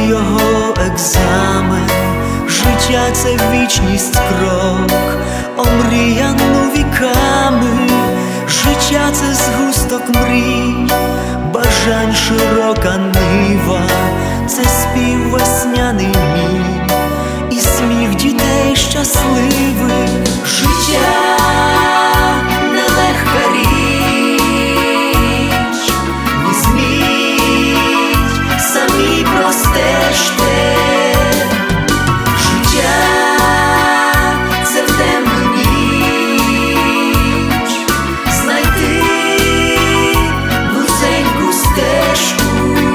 його екзамен, життя — це вічність крок, омріяну віками. Життя — це згусток мрій, бажань широка нива, це спів весняний мій і сміх дітей щасливих. Життя — нелегка річ, візьміть, самі простежте. Життя — це в темну ніч знайти вузеньку стежку.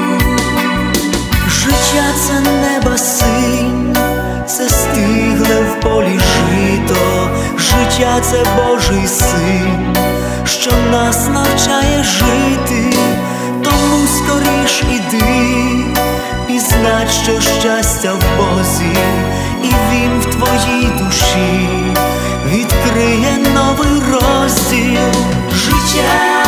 Життя — це неба синь, це стигле в полі жито. Життя — це Божий син, що нас навчає жити. Тому скоріш іди, пізнать, що щастя в Бозі, і Він в твоїй душі відкриє новий розділ. Життя